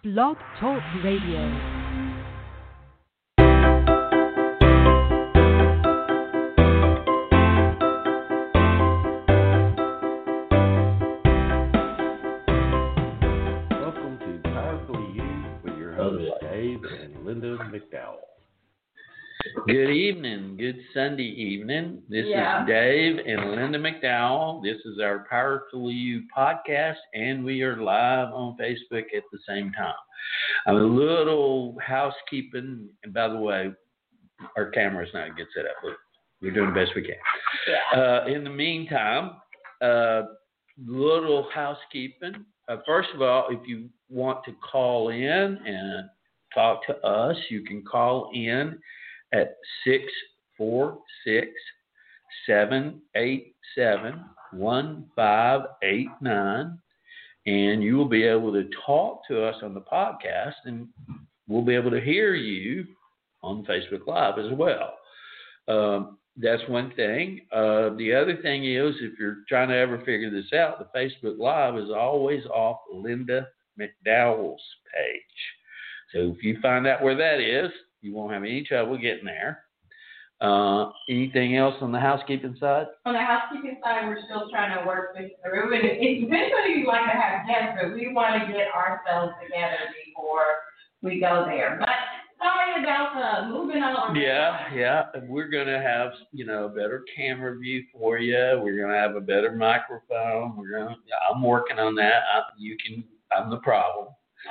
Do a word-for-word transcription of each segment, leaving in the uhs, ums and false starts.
Blog Talk Radio. Good evening, good Sunday evening. This yeah. is Dave and Linda McDowell. This is our Powerfully You podcast, and we are live on Facebook at the same time. A little housekeeping, and by the way, our camera's not good set up, but we're doing the best we can. Yeah. Uh, in the meantime, uh, little housekeeping. Uh, first of all, if you want to call in and talk to us, you can call in at six four six, seven eight seven, one five eight nine, and you will be able to talk to us on the podcast, and we'll be able to hear you on Facebook Live as well. Um, that's one thing. Uh, the other thing is, if you're trying to ever figure this out, the Facebook Live is always off Linda McDowell's page. So if you find out where that is, you won't have any trouble getting there. Uh, anything else on the housekeeping side? On the housekeeping side, we're still trying to work this through. And eventually we'd like to have guests, but we want to get ourselves together before we go there. But sorry about uh, moving on. Yeah, yeah. We're going to have, you know, a better camera view for you. We're going to have a better microphone. We're going to, I'm working on that. I, you can, I'm the problem.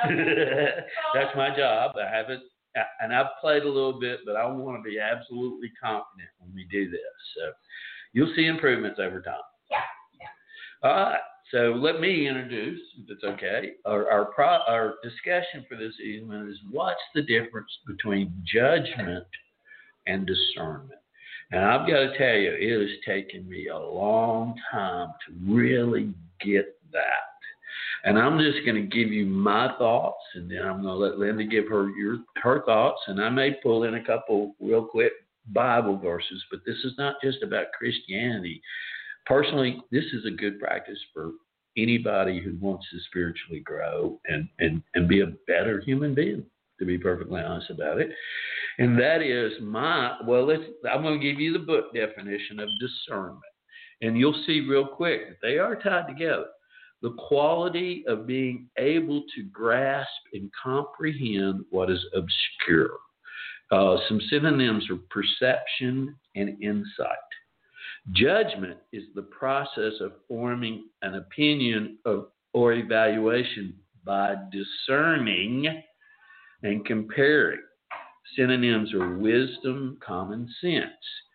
That's my job. I haven't, and I've played a little bit, but I want to be absolutely confident when we do this. So you'll see improvements over time. Yeah. Yeah. All right. So let me introduce, if it's okay, our our, pro, our discussion for this evening is what's the difference between judgment and discernment. And I've got to tell you, it has taken me a long time to really get that. And I'm just going to give you my thoughts, and then I'm going to let Linda give her your her thoughts. And I may pull in a couple real quick Bible verses, but this is not just about Christianity. Personally, this is a good practice for anybody who wants to spiritually grow and, and, and be a better human being, to be perfectly honest about it. And that is my, well, let's, I'm going to give you the book definition of discernment. And you'll see real quick that they are tied together. The quality of being able to grasp and comprehend what is obscure. Uh, some synonyms are perception and insight. Judgment is the process of forming an opinion of, or evaluation by discerning and comparing. Synonyms are wisdom, common sense.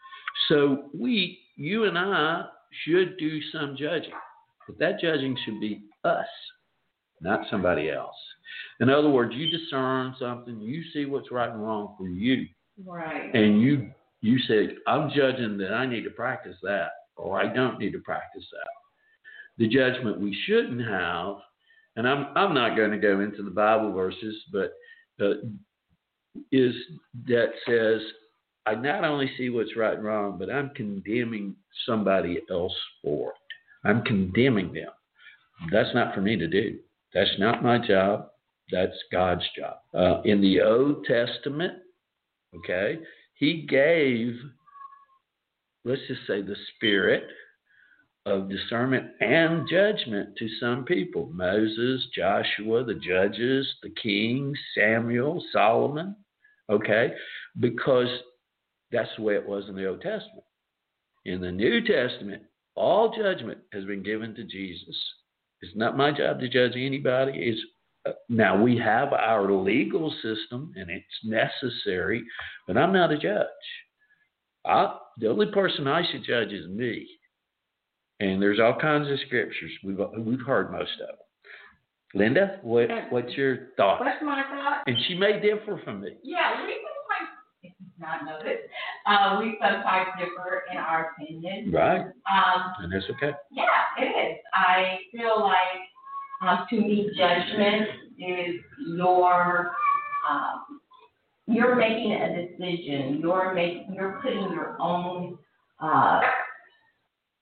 So we, you and I, should do some judging. But that judging should be us, not somebody else. In other words, you discern something, you see what's right and wrong for you. Right. And you you say, I'm judging that I need to practice that, or I don't need to practice that. The judgment we shouldn't have, and I'm I'm not going to go into the Bible verses, but uh, is that says, I not only see what's right and wrong, but I'm condemning somebody else for it. I'm condemning them. That's not for me to do. That's not my job. That's God's job. Uh, in the Old Testament, okay, he gave, let's just say, the spirit of discernment and judgment to some people. Moses, Joshua, the judges, the kings, Samuel, Solomon, okay, because that's the way it was in the Old Testament. In the New Testament, all judgment has been given to Jesus. It's not my job to judge anybody. It's, uh, now, we have our legal system, and it's necessary, but I'm not a judge. I, the only person I should judge is me. And there's all kinds of scriptures. We've we've heard most of them. Linda, what what's your thought? What's my thought? And she may differ from me. Yeah, we sometimes, not know this, uh, we sometimes differ in our opinion. Right. Um, and that's okay. Yeah, it is. I feel like, um, to me, judgment is your, um, you're making a decision. You're making, you're putting your own, uh,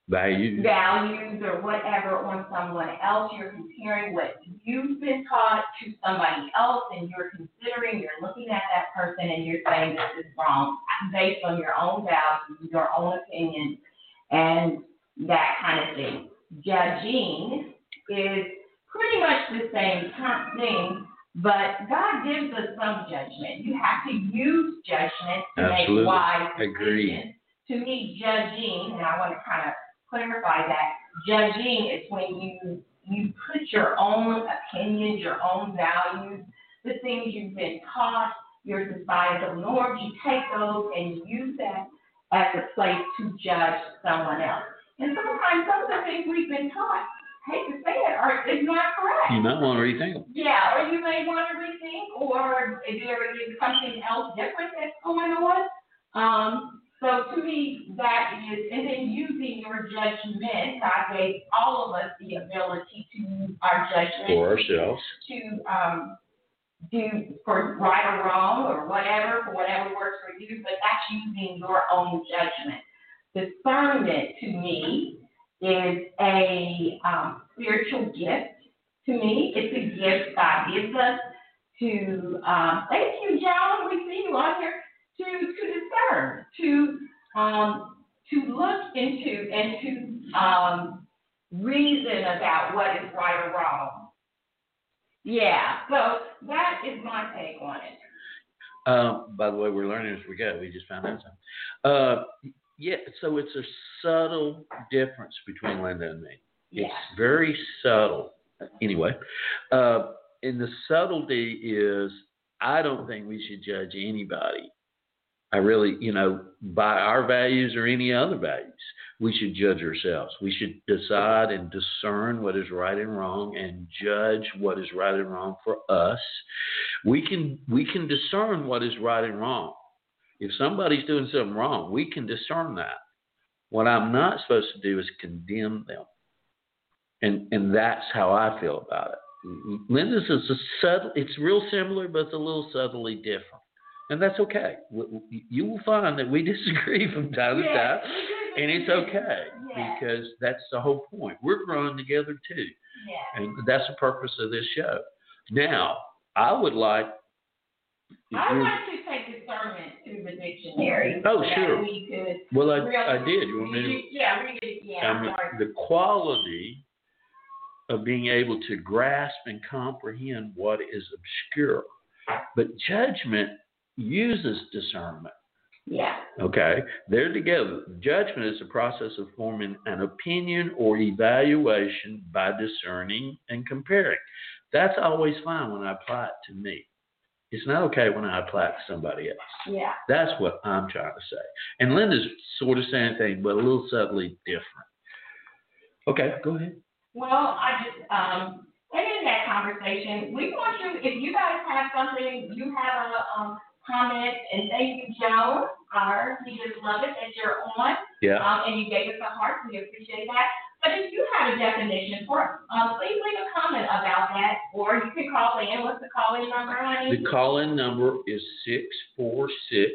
values, values or whatever on someone else. You're comparing what you've been taught to somebody else, and you're considering, you're looking at that person, and you're saying this is wrong based on your own values, your own opinion, and that kind of thing. Judging is pretty much the same thing, but God gives us some judgment. You have to use judgment to Absolutely. make wise decisions. Agreed. To me, judging, and I want to kind of clarify that, judging is when you you put your own opinions, your own values, the things you've been taught, your societal norms, you take those and you use that as a place to judge someone else. And sometimes some of the things we've been taught, I hate to say it, are is not correct. You might want to rethink them. Yeah, or you may want to rethink, or if there is something else different that's going on. Um, so to me, that is, and then using your judgment, God gave all of us the ability to use our judgment For ourselves. to um, do for right or wrong or whatever, for whatever works for you, but that's using your own judgment. Discernment to me is a um, spiritual gift to me. It's a gift God gives us to, um, thank you, Joan, we see you on here, to, to discern, to um, to look into and to um, reason about what is right or wrong. Yeah, so that is my take on it. Um, by the way, we're learning as we go. We just found out something. Uh, yeah, so it's a subtle difference between Linda and me. Yeah. It's very subtle. Anyway, uh, and the subtlety is I don't think we should judge anybody. I really, you know, by our values or any other values. We should judge ourselves. We should decide and discern what is right and wrong and judge what is right and wrong for us. We can we can discern what is right and wrong. If somebody's doing something wrong, we can discern that. What I'm not supposed to do is condemn them. And and that's how I feel about it. Linda's is a subtle, it's real similar, but it's a little subtly different. And that's okay. You will find that we disagree from time to time, and it's okay because that's the whole point. We're growing together too, and that's the purpose of this show. Now, I would like. I want to take discernment to the dictionary. Oh, so sure. We could well, I, really, I did. You want me to? Yeah, read it. Yeah. I mean, the quality of being able to grasp and comprehend what is obscure, but judgment uses discernment. Yeah. Okay. They're together. Judgment is the process of forming an opinion or evaluation by discerning and comparing. That's always fine when I apply it to me. It's not okay when I apply it to somebody else. Yeah. That's what I'm trying to say. And Linda's sort of saying things, but a little subtly different. Okay, go ahead. Well, I just, um, and in that conversation, we want you, if you guys have something, you have a, um, comment, and thank you, Joe. Our, we just love it that you're on. Yeah. Um, and you gave us a heart. We appreciate that. But if you have a definition for us, um, please leave a comment about that, or you can call in. What's the call-in number, honey? The call-in number is six four six,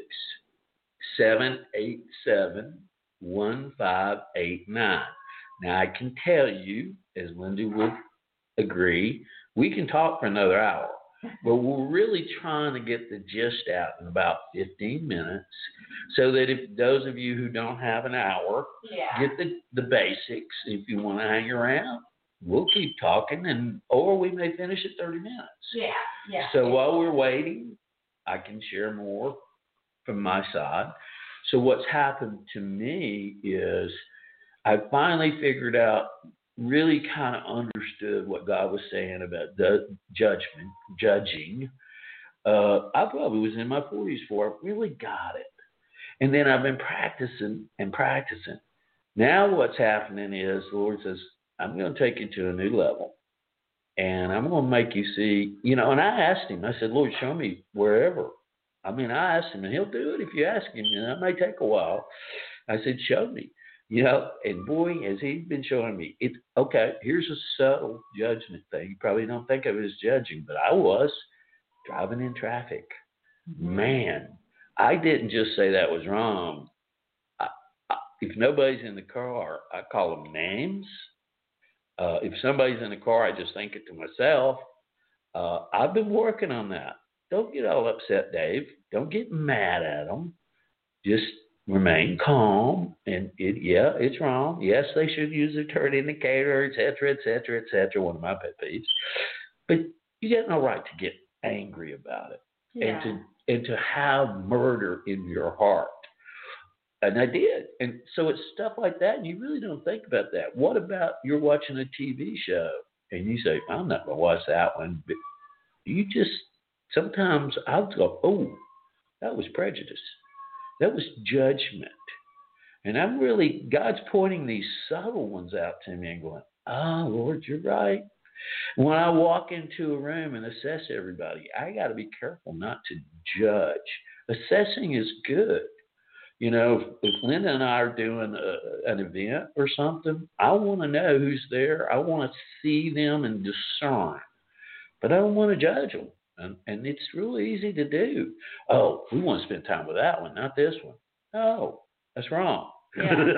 seven eight seven, one five eight nine. Now, I can tell you, as Linda would agree, we can talk for another hour. But we're really trying to get the gist out in about fifteen minutes so that if those of you who don't have an hour yeah. get the, the basics. If you want to hang around, we'll keep talking, and or we may finish at thirty minutes. Yeah, yeah. So while we're waiting, I can share more from my side. So what's happened to me is I finally figured out, really kind of understood what God was saying about the judgment, judging. Uh, I probably was in my forties before I really got it. And then I've been practicing and practicing. Now what's happening is the Lord says, I'm going to take you to a new level. And I'm going to make you see, you know, and I asked him, I said, Lord, show me wherever. I mean, I asked him, and he'll do it if you ask him, and that may take a while. I said, show me. You know, and boy, has he been showing me. It's okay, here's a subtle judgment thing. You probably don't think of it as judging, but I was driving in traffic. Mm-hmm. Man, I didn't just say that was wrong. I, I, if nobody's in the car, I call them names. Uh, if somebody's in the car, I just think it to myself. Uh, I've been working on that. Don't get all upset, Dave. Don't get mad at them. Just remain calm. And it, yeah, it's wrong. Yes, they should use a turn indicator, et cetera, et cetera, et cetera. One of my pet peeves. But you got no right to get angry about it, Yeah. and to and to have murder in your heart. And I did. And so it's stuff like that, and you really don't think about that. What about you're watching a T V show, and you say, I'm not going to watch that one. But you just, sometimes I'll go, oh, that was prejudice. That was judgment. And I'm really, God's pointing these subtle ones out to me and going, oh, Lord, you're right. When I walk into a room and assess everybody, I got to be careful not to judge. Assessing is good. You know, if, if Linda and I are doing a, an event or something, I want to know who's there. I want to see them and discern. But I don't want to judge them. And, and it's really easy to do. Oh, we want to spend time with that one, not this one. No, that's wrong. Yeah. We want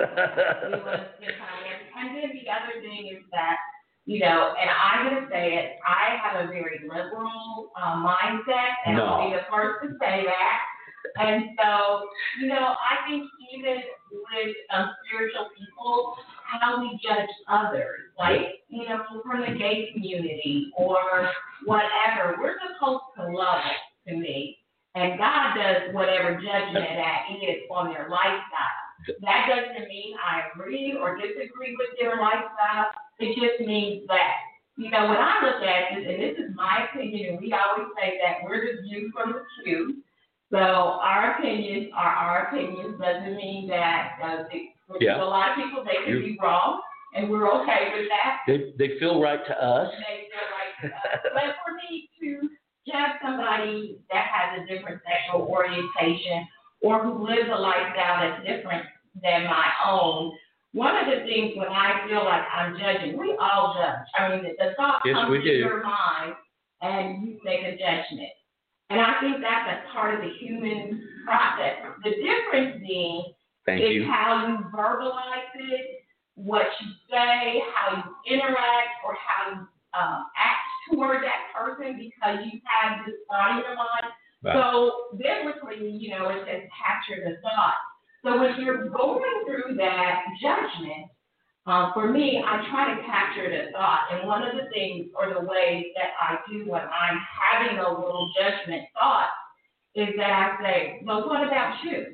to spend time with it. And then the other thing is that, you know, and I'm going to say it, I have a very liberal uh, mindset, and No. I'll be the first to say that. And so, you know, I think even with um, spiritual people, how we judge others, like, you know, from the gay community or whatever, we're supposed to love it, to me. And God does whatever judgment that is on their lifestyle. That doesn't mean I agree or disagree with their lifestyle. It just means that, you know, when I look at this, and this is my opinion, and we always say that we're the view from the pew. So our opinions are our opinions. Doesn't mean that uh, they, Yeah. a lot of people, they can You, be wrong, and we're okay with that. they, they feel right to us. They feel right to us. But for me to judge somebody that has a different sexual orientation or who lives a lifestyle that's different than my own, one of the things when I feel like I'm judging, we all judge. I mean, the, the thought Yes, comes we to do. your mind, and you make a judgment. And I think that's a part of the human process. The difference being Thank is you. how you verbalize it, what you say, how you interact, or how you um, act toward that person because you have this thought in your mind. Right. So biblically, you know, it says capture the thought. So when you're going through that judgment, uh, for me, I try to capture the thought. And one of the things or the ways that I do when I'm having a little judgment thought is that I say, well, what about you?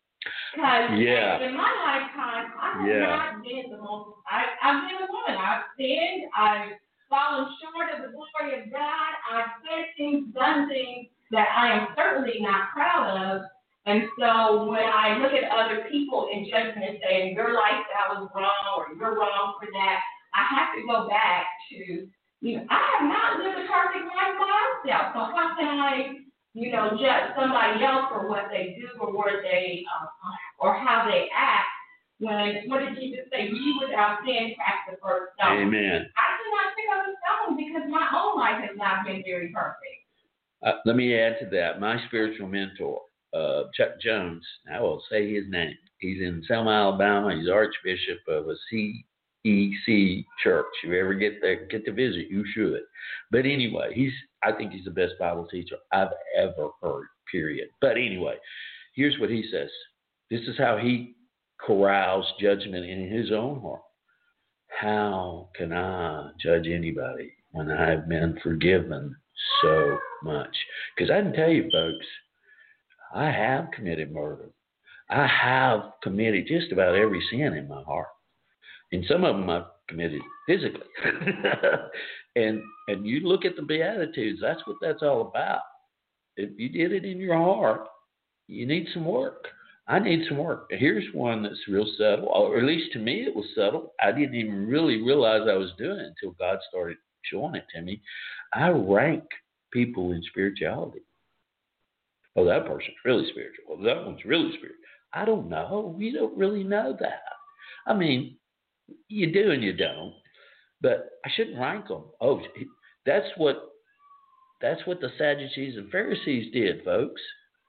Because Yeah. in my lifetime, I have Yeah. not been the most, I, I've been a woman. I've sinned. I've fallen short of the glory of God. I've said things, done things that I am certainly not proud of. And so when I look at other people in judgment and saying your lifestyle is wrong or you're wrong for that, I have to go back to, you know, I have not lived a perfect life myself. So how can I, you know, judge somebody else for what they do or what they, uh, or how they act when, what did Jesus say? You without sin cast the first stone. Amen. I cannot pick up a stone because my own life has not been very perfect. Uh, let me add to that. My spiritual mentor, uh, Chuck Jones, I will say his name. He's in Selma, Alabama. He's Archbishop of a C E C church. If you ever get there, get to visit, you should. But anyway, he's I think he's the best Bible teacher I've ever heard, period. But anyway, here's what he says. This is how he corrals judgment in his own heart. How can I judge anybody when I've been forgiven so much? Because I can tell you, folks, I have committed murder. I have committed just about every sin in my heart. And some of them I've committed physically. and and you look at the Beatitudes, that's what that's all about. If you did it in your heart, you need some work. I need some work. Here's one that's real subtle, or at least to me it was subtle. I didn't even really realize I was doing it until God started showing it to me. I rank people in spirituality. Oh, that person's really spiritual. Well, that one's really spiritual. I don't know. You don't really know that. I mean, you do and you don't. But I shouldn't rank them. Oh, that's what that's what the Sadducees and Pharisees did, folks.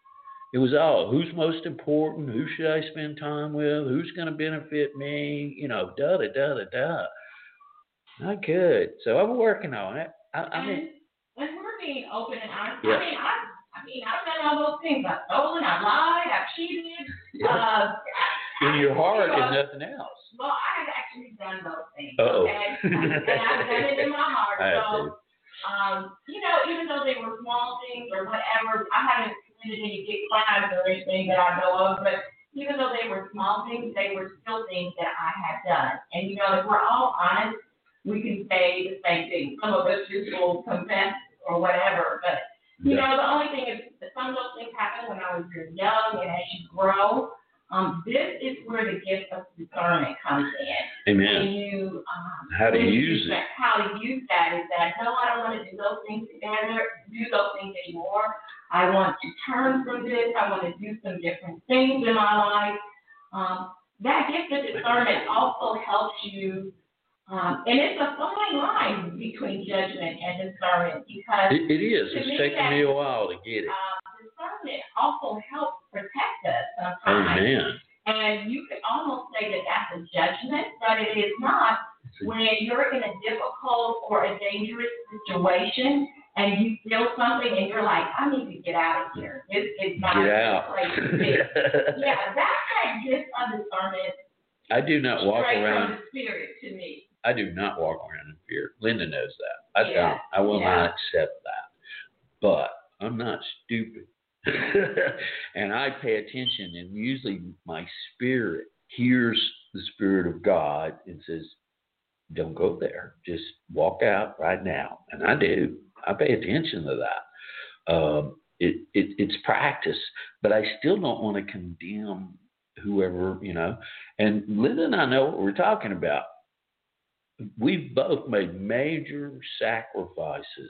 It was all who's most important, who should I spend time with, who's going to benefit me, you know, da da da da da. Not good. So I'm working on it. I, I mean, and we're being open and honest. Yeah. I mean, I, I mean, I've done all those things. I've stolen, I've lied, I've cheated. Yeah. Uh, in your heart you know, is nothing else. Well, I have actually done those things. Uh-oh. Okay? And I've done it in my heart. I So, um, you know, even though they were small things or whatever, I haven't committed any big crimes or anything that I know of, but even though they were small things, they were still things that I had done. And, you know, if we're all honest, we can say the same thing. Some of us just will confess or whatever, but, you Yeah. know, the only thing is that some of those things happen when I was very young, and as you grow, um, this is where the gift of discernment comes in. Amen. And you, um, How to when you use it. that- How to use that is that, no, I don't want to do those things together, do those things anymore. I want to turn from this. I want to do some different things in my life. Um, that gift of discernment also helps you, um, and it's a fine line between judgment and discernment because It, it is. To It's me, taken that- me a while to get it. uh, discernment also helps protect us sometimes. Amen. And you could almost say that that's a judgment, but it is not. When you're in a difficult or a dangerous situation and you feel something and you're like, I need to get out of here. This is not Get a out. place to be. Yeah, that's that gift of discernment I do not walk straight around. from the spirit to me. I do not walk around in fear. Linda knows that. I Yeah. don't. I will Yeah. not accept that. But I'm not stupid. And I pay attention, and usually my spirit hears the Spirit of God and says, don't go there. Just walk out right now. And I do. I pay attention to that. Um, it, it it's practice, but I still don't want to condemn whoever, you know. And Linda and I know what we're talking about. We've both made major sacrifices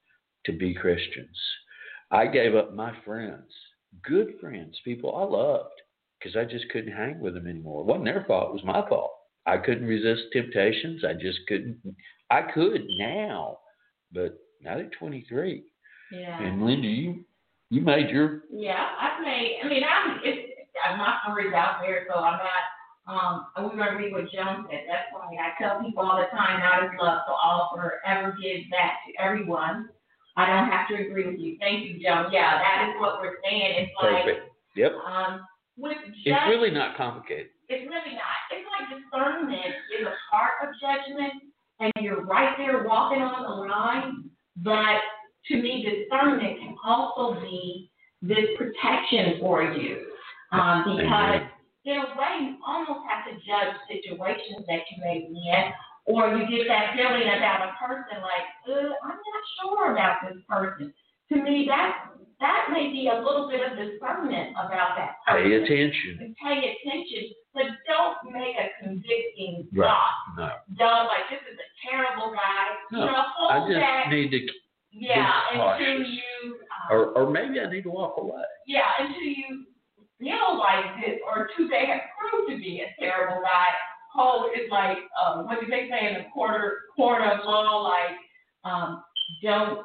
to be Christians. I gave up my friends, good friends, people I loved, because I just couldn't hang with them anymore. It wasn't their fault. It was my fault. I couldn't resist temptations. I just couldn't. I could now, but not at twenty-three. Yeah. And Linda, you you made your. Yeah, I've made, I mean, I'm, it's, my story's out there, so I'm not, um, we're going to read what Joan said. That's why I tell people all the time, not as love to offer, ever give back to everyone. I don't have to agree with you. Thank you, Joan. Yeah, that is what we're saying. It's like, Perfect. Yep. um, with It's just, really not complicated. it's really not. It's like discernment is a part of judgment, and you're right there walking on the line. But to me, discernment can also be this protection for you, um, because Amen. in a way, you almost have to judge situations that you may be in, or you get that feeling about a person like, uh, I'm not sure about this person. To me, that that may be a little bit of discernment about that person. Pay attention. And pay attention, but don't make a convicting Right. thought. No. Don't like, this is a terrible guy. No. You know, hold I just that. need to, Yeah, be until cautious. you, um, or or maybe I need to walk away. yeah, until you feel like this, or until they have proved to be a terrible guy. Hold is like, um, what do they say in the quarter quarter of law? Like, um, don't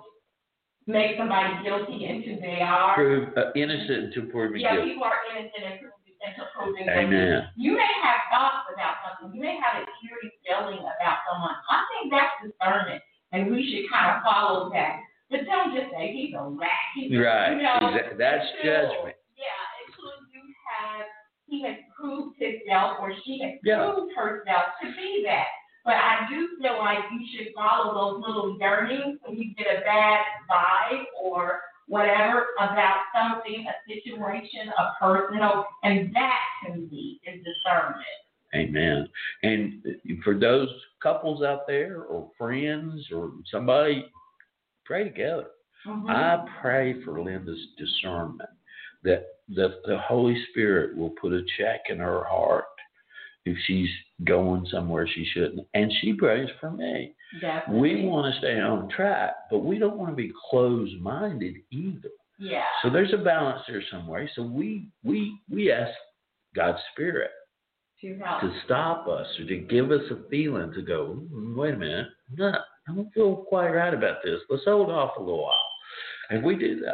make somebody guilty until they are. Prove uh, innocent until proven Yeah, guilty. people are innocent until until proven guilty. Amen. You may have thoughts about something. You may have a curious feeling about someone. I think that's discernment, and we should kind of follow that. But don't just say he's a rat. He's, Right. You know, Exactly. That's until- judgment. Yeah, until you have, he has proved himself or she has Yeah. proved herself to be that. But I do feel like you should follow those little yearnings when you get a bad vibe or whatever about something, a situation, a person, and that to me is discernment. Amen. And for those couples out there, or friends, or somebody, pray together. Mm-hmm. I pray for Linda's discernment, that the, the Holy Spirit will put a check in her heart if she's going somewhere she shouldn't. And she prays for me. Definitely. We want to stay on track, but we don't want to be closed-minded either. Yeah. So there's a balance there somewhere. So we we we ask God's Spirit To help. to stop us, or to give us a feeling to go, "Mm, wait a minute, no, I don't feel quite right about this. Let's hold off a little while." And we do that.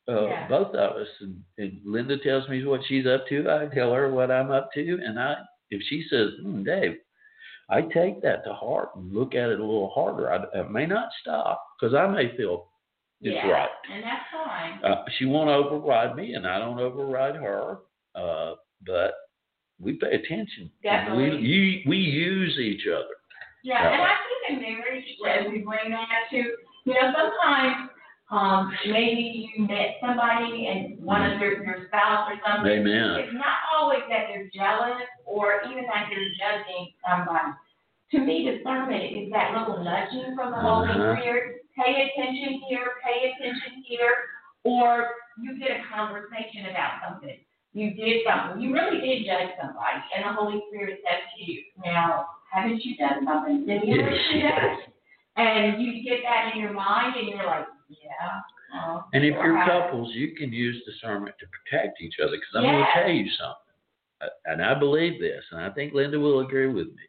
uh, Yeah. both of us. And, and Linda tells me what she's up to. I tell her what I'm up to. And I, if she says, hmm, Dave, I take that to heart and look at it a little harder. I, I may not stop because I may feel it's yeah, right. And that's fine. Uh, she won't override me, and I don't override her. Uh, but we pay attention. Definitely. We, we use each other. Yeah, that and way. I think in marriage, as we bring that to, you know, sometimes um, maybe you met somebody and one of your, your spouse or something. Amen. It's not always that they're jealous or even that they're judging somebody. To me, discernment is that little nudging from the Holy Uh-huh. Spirit. Pay attention here, pay attention here, or you get a conversation about something. You did something. You really did judge somebody, and the Holy Spirit says to you, now, haven't you done something? Did you ever do that? And you get that in your mind, and you're like, yeah. Uh, And if sure you're have. couples, you can use discernment to protect each other. Because I'm Yes. going to tell you something, uh, and I believe this, and I think Linda will agree with me.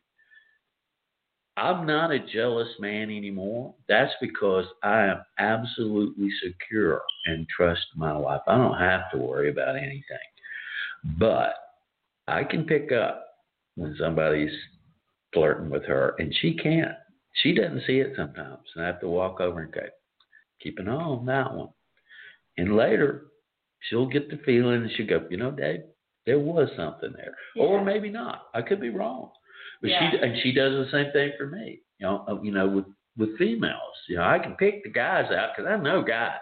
I'm not a jealous man anymore. That's because I am absolutely secure and trust my wife. I don't have to worry about anything. But I can pick up when somebody's flirting with her, and she can't. She doesn't see it sometimes. And I have to walk over and go, keep an eye on that one. And later, she'll get the feeling, and she'll go, you know, Dave, there was something there. Yeah. Or maybe not. I could be wrong. But Yeah. she and she does the same thing for me. You know, uh, you know, with, with females. You know, I can pick the guys out because I know guys.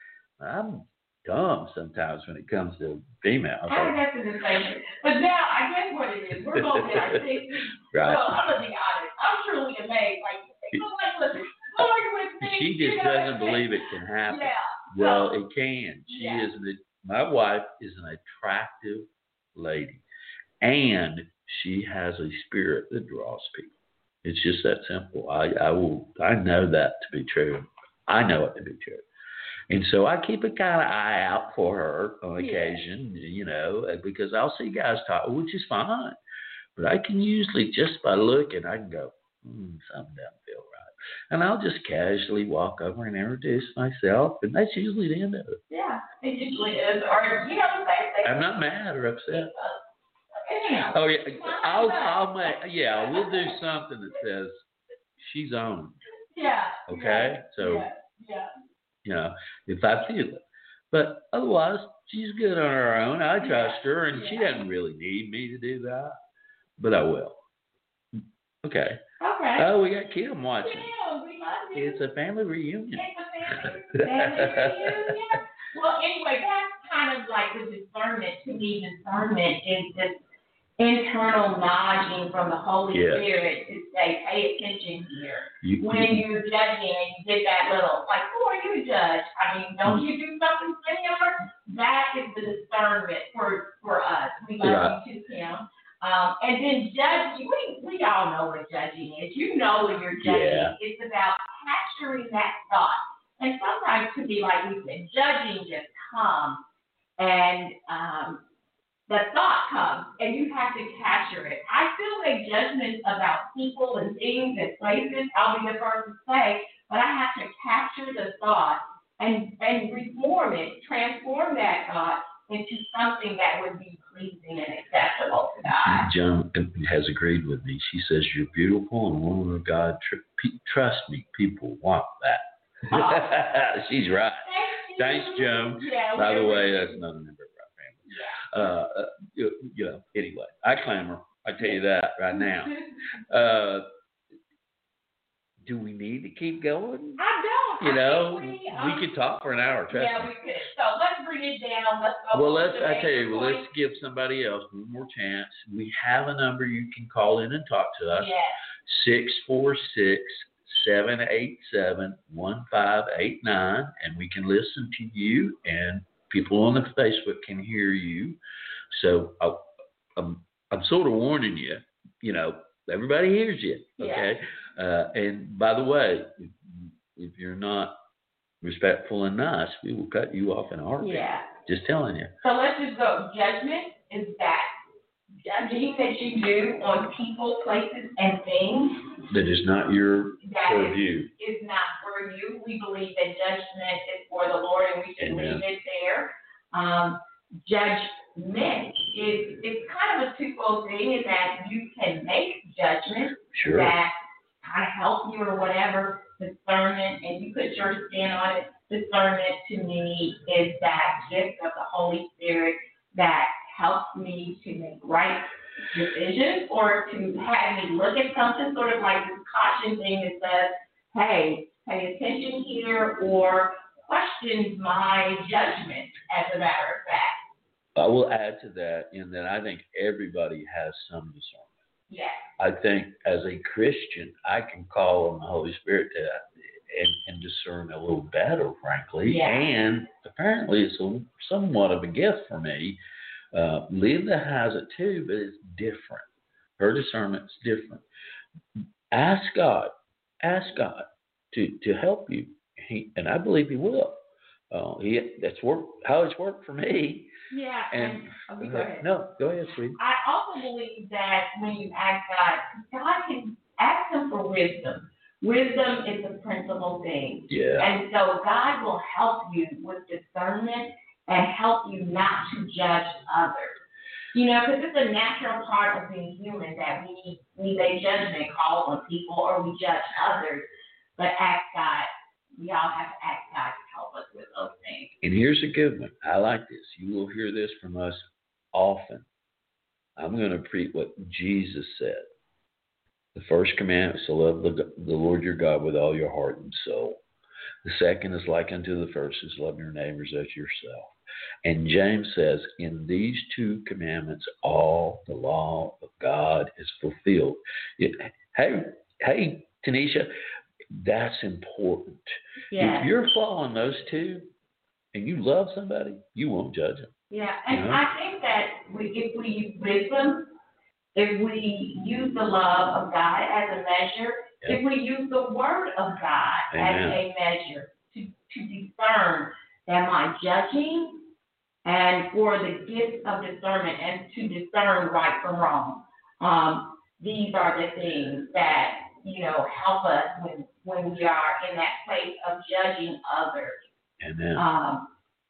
I'm dumb sometimes when it comes to females. I guess it's the same. But now, I guess what it is, we're both in our sixties. Right. Well, I'm going to be honest. I'm truly amazed. Like, people like, listen, Lord with me. She you just know, doesn't it's- believe it can happen. Yeah. Well, So, it can. She yeah. is an, my wife is an attractive lady, and she has a spirit that draws people. It's just that simple. I, I will. I know that to be true. I know it to be true. And so I keep a kind of eye out for her on Yeah. occasion, you know, because I'll see guys talk, which is fine. But I can usually, just by looking, I can go, hmm, something doesn't feel right. And I'll just casually walk over and introduce myself, and that's usually the end of it. Yeah, it usually is. Or, you know, the same thing. I'm not mad or upset. Anyhow. Oh, yeah, I'll, I'll make, yeah, we'll do something that says she's on, Yeah. okay? Yeah. So, Yeah. Yeah. you know, if I feel it. But otherwise, she's good on her own. I trust her, and she Yeah. doesn't really need me to do that. But I will. Okay. Okay. Oh, we got Kim watching. Yeah, we love you. It's a family reunion. It's a family, family reunion. Well, anyway, that's kind of like the discernment. To me, discernment is this internal nudging from the Holy Yes. Spirit to say, pay attention here. You, When you're judging and you get that little, like, who are you to judge? I mean, don't you do something similar? That is the discernment for, for us. We love Right. you too, Kim. Um, and then judging, we, we all know what judging is. You know what you're judging. Yeah. It's about capturing that thought. And sometimes to be like we said, judging just comes and um, the thought comes and you have to capture it. I still make judgments about people and things and places. I'll be the first to say, but I have to capture the thought and, and reform it, transform that thought into something that would be pleasing and acceptable to God. Joan has agreed with me. She says, you're beautiful and a woman of God. Tr- pe- trust me, people want that. Oh. She's right. Thank you. Thanks, Joan. Yeah, By the we're- way, that's another member of our family. Uh, uh, you, you know, anyway, I claim her. I tell you that right now. Uh, do we need to keep going? I don't. You I know, think we, we, um, could talk for an hour. Trust yeah, me. we could. So let's bring it down. Let's go. Well, on let's. to I tell you, major well, let's points. give somebody else one more chance. We have a number you can call in and talk to us. Yes. Six four six seven eight seven one five eight nine, and we can listen to you, and people on the Facebook can hear you. So I, I'm I'm sort of warning you. You know, everybody hears you. Okay. Uh, and by the way, if, if you're not respectful and nice, we will cut you off in a heartbeat. Yeah. Just telling you. So let's just go. Judgment is that judging that you do on people, places, and things That is not your that purview. is, is not for you. We believe that judgment is for the Lord, and we should Amen. leave it there. Um, judgment is it's kind of a twofold thing in that you can make judgments Sure. that kind of help you or whatever. Discernment, and you put your spin on it. Discernment to me is that gift of the Holy Spirit that helps me to make right decisions or to have me look at something sort of like this caution thing that says, hey, pay attention here, or questions my judgment, as a matter of fact. I will add to that in that I think everybody has some discernment. Yes. I think as a Christian, I can call on the Holy Spirit to and, and discern a little better, frankly. Yeah. And apparently it's a, somewhat of a gift for me. Uh, Linda has it too, but it's different. Her discernment's different. Ask God. Ask God to, to help you. He, and I believe He will. Uh, he that's work, how it's worked for me. Yeah. And, and uh, go ahead. No, go ahead, sweetie. I also believe that when you ask God, God can ask Him for wisdom. Wisdom is a principal thing. Yeah. And so God will help you with discernment and help you not to judge others. You know, because it's a natural part of being human that we we make judgment calls on people or we judge others. But ask God. We all have to ask God to help us with those things. And here's a good one. I like this. You will hear this from us often. I'm going to preach what Jesus said. The first commandment is to love the, the Lord your God with all your heart and soul. The second is like unto the first, is love your neighbors as yourself. And James says, in these two commandments, all the law of God is fulfilled. It, hey, hey, Tanisha, that's important. Yeah. If you're following those two and you love somebody, you won't judge them. Yeah, and You know? I think that we, if we use wisdom, if we use the love of God as a measure, Yeah. if we use the word of God Amen. as a measure to, to discern, am I judging? And for the gift of discernment and to discern right from wrong. Um, these are the things that, you know, help us when, when we are in that place of judging others. Amen. Um,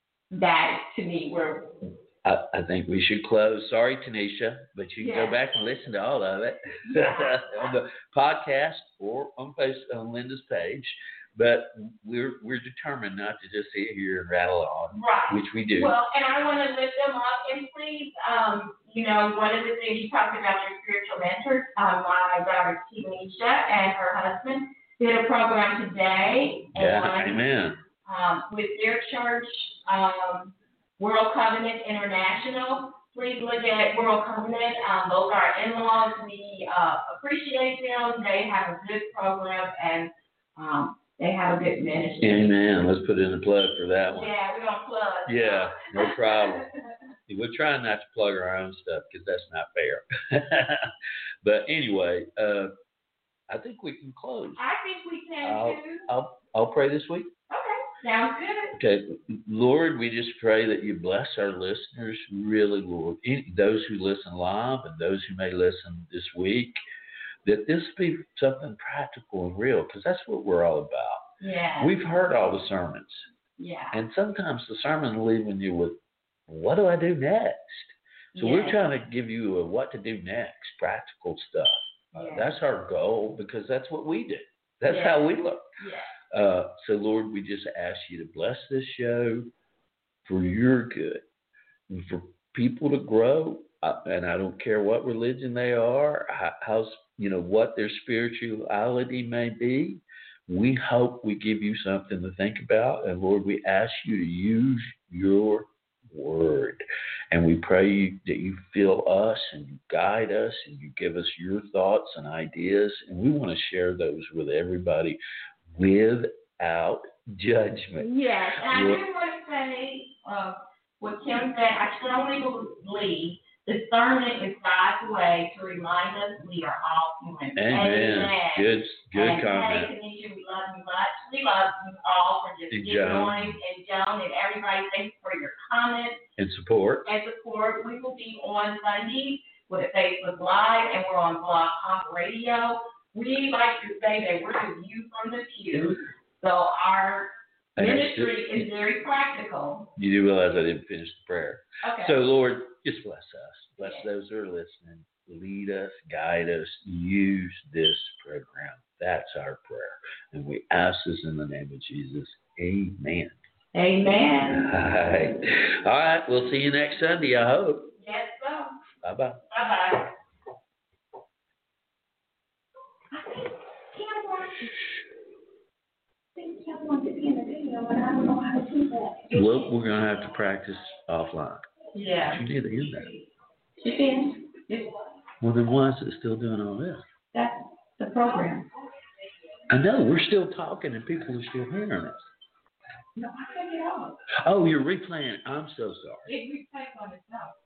that, to me, we're... I, I think we should close. Sorry, Tanisha, but you can Yeah. go back and listen to all of it Yeah. on the podcast or on post on Linda's page. But we're we're determined not to just sit here and rattle on, Right. which we do. Well, and I want to lift them up, and please, um, you know, one of the things you talked about your spiritual mentors, um, my daughter Tanisha and her husband did a program today. Yeah, on, amen. Um, with their church, um, World Covenant International. Please look at World Covenant. Um, those are our in-laws. We uh, appreciate them. They have a good program, and um, they have a good ministry. Amen. Let's put in a plug for that one. Yeah, we're gonna plug. Yeah, no problem. We're trying not to plug our own stuff because that's not fair. But anyway, uh, I think we can close. I think we can I'll, too. I'll I'll pray this week. Okay, sounds good. Okay, Lord, we just pray that you bless our listeners, really, Lord. Any, those who listen live and those who may listen this week, that this be something practical and real, because that's what we're all about. Yeah. We've heard all the sermons, Yeah. and sometimes the sermon leaving you with, what do I do next? So Yeah. we're trying to give you a what to do next, practical stuff. Uh, Yeah. That's our goal, because that's what we do. That's Yeah. how we look. Yeah. Uh, so, Lord, we just ask you to bless this show for your good, and for people to grow. Uh, and I don't care what religion they are, how, how's, you know, what their spirituality may be. We hope we give you something to think about. And, Lord, we ask you to use your word. And we pray you, that you fill us and you guide us and you give us your thoughts and ideas. And we want to share those with everybody without judgment. Yes, and I Well- do want to say uh, what Kim said. I strongly believe discernment is God's way to remind us we are all human. Amen. Good, good and comment. Hey, Tanisha, we love you much. We love you all for just And getting Joan. on, and Joan and everybody. Thanks for your comments And support. and support. We will be on Sunday with a Facebook Live, and we're on Blog Talk Radio. We like to say that we're the view from the pew. So our And that's Ministry just- is very practical. You do realize I didn't finish the prayer. Okay. So, Lord, just bless us. Bless those who are listening. Lead us, guide us, use this program. That's our prayer. And we ask this in the name of Jesus. Amen. Amen. All right. All right. We'll see you next Sunday, I hope. Yes, so. Bye-bye. Bye-bye. I think Kim wants to, I think Kim wants to be in the video, but I don't know how to do that. Well, we're going to have to practice offline. Yeah. You need to end that. She did. It's, Well, then why is it still doing all this? that's the program. I know. We're still talking and people are still hearing us. No, I took it off. Oh, you're replaying. I'm so sorry. It replays on itself.